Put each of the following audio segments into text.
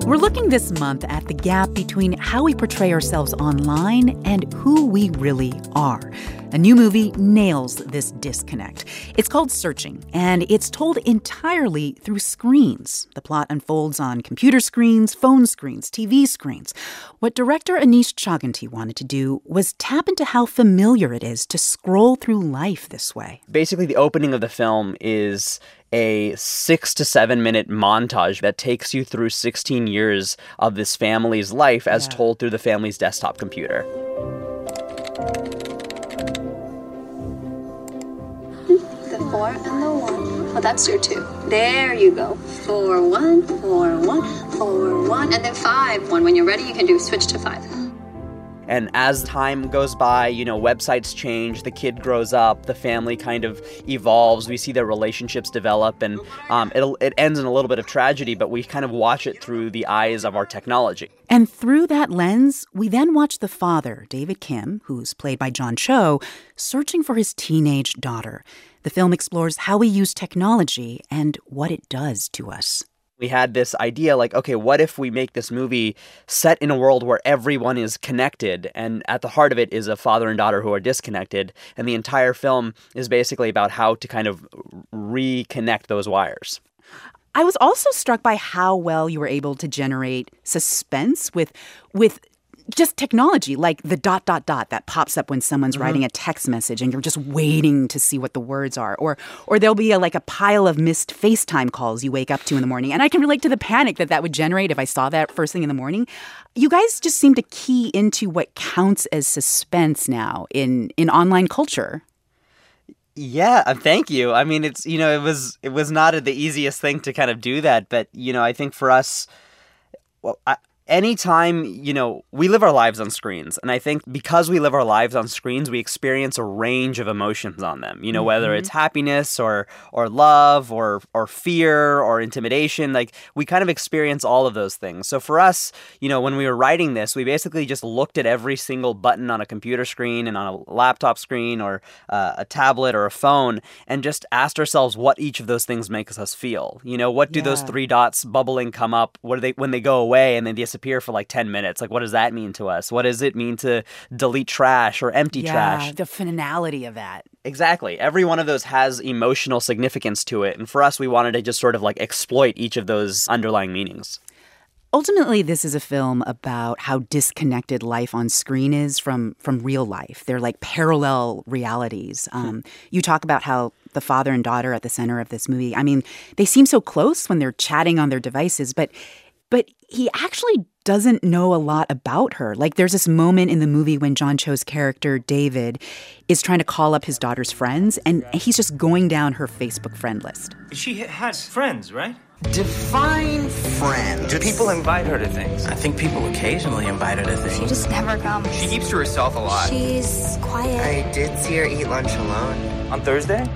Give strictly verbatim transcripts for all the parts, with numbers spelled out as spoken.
We're looking this month at the gap between how we portray ourselves online and who we really are. A new movie nails this disconnect. It's called Searching, and it's told entirely through screens. The plot unfolds on computer screens, phone screens, T V screens. What director Aneesh Chaganty wanted to do was tap into how familiar it is to scroll through life this way. Basically, the opening of the film is a six to seven minute montage that takes you through sixteen years of this family's life as yeah. told through the family's desktop computer. The four and the one. Oh, that's your two. There you go. Four, one, four, one, four, one, and then five, one. When you're ready, you can do switch to five. And as time goes by, you know, websites change, the kid grows up, the family kind of evolves, we see their relationships develop, and um, it'll, it ends in a little bit of tragedy, but we kind of watch it through the eyes of our technology. And through that lens, we then watch the father, David Kim, who's played by John Cho, searching for his teenage daughter. The film explores how we use technology and what it does to us. We had this idea like, okay, what if we make this movie set in a world where everyone is connected, and at the heart of it is a father and daughter who are disconnected, and the entire film is basically about how to kind of reconnect those wires. I was also struck by how well you were able to generate suspense with with just technology, like the dot, dot, dot that pops up when someone's mm-hmm. writing a text message and you're just waiting to see what the words are. Or or there'll be a, like a pile of missed FaceTime calls you wake up to in the morning. And I can relate to the panic that that would generate if I saw that first thing in the morning. You guys just seem to key into what counts as suspense now in, in online culture. Yeah, thank you. I mean, it's, you know, it was it was not the easiest thing to kind of do that. But, you know, I think for us, well, I, anytime, you know, we live our lives on screens. And I think because we live our lives on screens, we experience a range of emotions on them. You know, mm-hmm. whether it's happiness or or love or or fear or intimidation, like we kind of experience all of those things. So for us, you know, when we were writing this, we basically just looked at every single button on a computer screen and on a laptop screen or uh, a tablet or a phone and just asked ourselves what each of those things makes us feel. You know, what do yeah. those three dots bubbling come up? What do they when they go away and then disappear for like ten minutes? Like, what does that mean to us? What does it mean to delete trash or empty yeah, trash? The finality of that. Exactly. Every one of those has emotional significance to it. And for us, we wanted to just sort of like exploit each of those underlying meanings. Ultimately, this is a film about how disconnected life on screen is from, from real life. They're like parallel realities. Um, you talk about how the father and daughter at the center of this movie, I mean, they seem so close when they're chatting on their devices, but but he actually doesn't know a lot about her. Like, there's this moment in the movie when John Cho's character, David, is trying to call up his daughter's friends, and he's just going down her Facebook friend list. She has friends, right? Define friend. Do people invite her to things? I think people occasionally invite her to things. She just never comes. She keeps to herself a lot. She's quiet. I did see her eat lunch alone. On Thursday?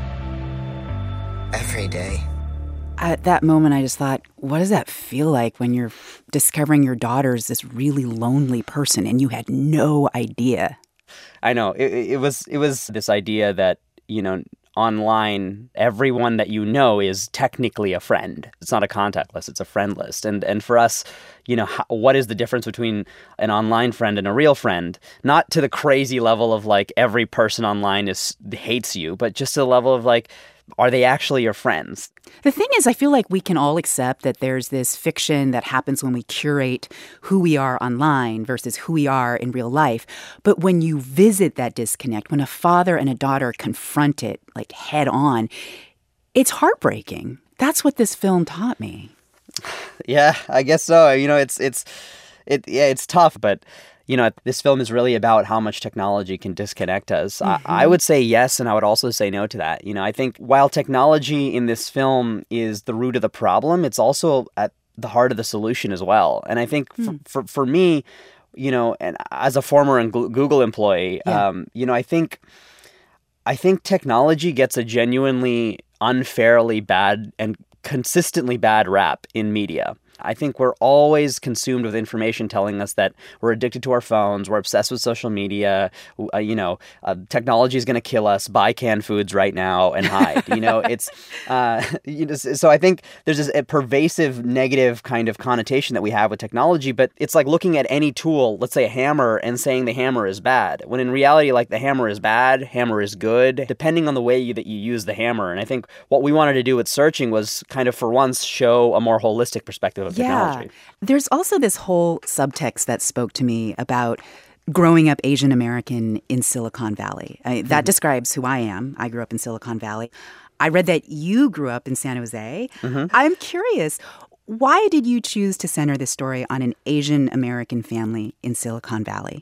Every day. At that moment, I just thought, what does that feel like when you're discovering your daughter's this really lonely person and you had no idea? I know. It, it was it was this idea that, you know, online, everyone that you know is technically a friend. It's not a contact list, it's a friend list. And and for us, you know, how, what is the difference between an online friend and a real friend? Not to the crazy level of like every person online is hates you, but just to the level of like, are they actually your friends? The thing is, I feel like we can all accept that there's this fiction that happens when we curate who we are online versus who we are in real life. But when you visit that disconnect, when a father and a daughter confront it like head on, it's heartbreaking. That's what this film taught me. Yeah, I guess so. You know, it's it's it yeah, it's tough, but you know, this film is really about how much technology can disconnect us. Mm-hmm. I, I would say yes, and I would also say no to that. You know, I think while technology in this film is the root of the problem, it's also at the heart of the solution as well. And I think mm. for, for for me, you know, and as a former Google employee, yeah. um, you know, I think I think technology gets a genuinely unfairly bad and consistently bad rap in media. I think we're always consumed with information telling us that we're addicted to our phones, we're obsessed with social media, uh, you know, uh, technology is going to kill us, buy canned foods right now and hide. You know, it's, uh, you know, so I think there's this a pervasive negative kind of connotation that we have with technology, but it's like looking at any tool, let's say a hammer, and saying the hammer is bad, when in reality, like the hammer is bad, hammer is good, depending on the way you, that you use the hammer. And I think what we wanted to do with Searching was kind of for once show a more holistic perspective of technology. Yeah. There's also this whole subtext that spoke to me about growing up Asian American in Silicon Valley. I, that mm-hmm. describes who I am. I grew up in Silicon Valley. I read that you grew up in San Jose. Mm-hmm. I'm curious, why did you choose to center this story on an Asian American family in Silicon Valley?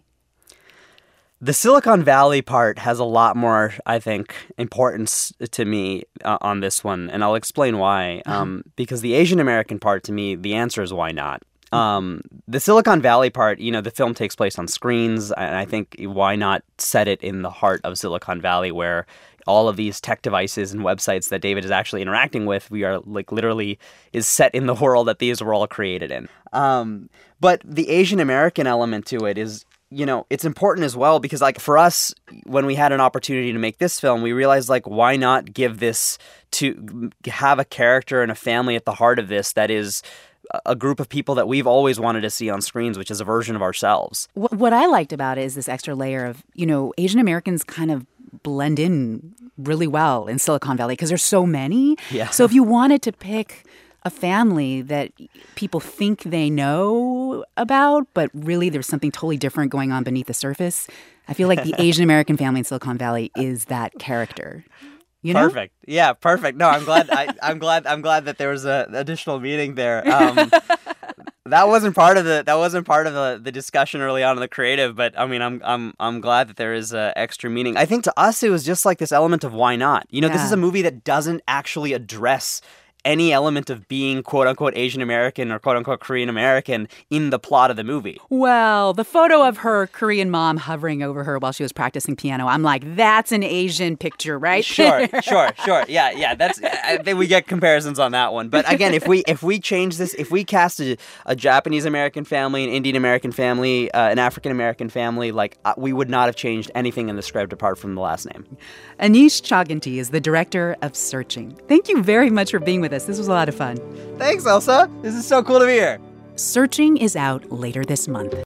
The Silicon Valley part has a lot more, I think, importance to me uh, on this one, and I'll explain why. Uh-huh. Um, because the Asian American part, to me, the answer is why not. Um, the Silicon Valley part, you know, the film takes place on screens, and I think why not set it in the heart of Silicon Valley, where all of these tech devices and websites that David is actually interacting with, we are like literally is set in the world that these were all created in. Um, but the Asian American element to it is, you know, it's important as well because, like, for us, when we had an opportunity to make this film, we realized, like, why not give this to have a character and a family at the heart of this that is a group of people that we've always wanted to see on screens, which is a version of ourselves. What I liked about it is this extra layer of, you know, Asian Americans kind of blend in really well in Silicon Valley because there's so many. Yeah. So if you wanted to pick a family that people think they know about, but really there's something totally different going on beneath the surface, I feel like the Asian American family in Silicon Valley is that character. You know? Perfect. Yeah, perfect. No, I'm glad. I, I'm glad. I'm glad that there was a additional meaning there. Um, that wasn't part of the. That wasn't part of the, the discussion early on in the creative. But I mean, I'm I'm I'm glad that there is uh, extra meaning. I think to us it was just like this element of why not. You know, yeah. This is a movie that doesn't actually address any element of being quote-unquote Asian American or quote-unquote Korean American in the plot of the movie. Well, the photo of her Korean mom hovering over her while she was practicing piano, I'm like, that's an Asian picture, right? Sure, sure, sure. Yeah, yeah. That's. I think we get comparisons on that one. But again, if we if we change this, if we cast a, a Japanese American family, an Indian American family, uh, an African American family, like uh, we would not have changed anything in the script apart from the last name. Aneesh Chaganty is the director of Searching. Thank you very much for being with us. This was a lot of fun. Thanks, Elsa. This is so cool to be here. Searching is out later this month.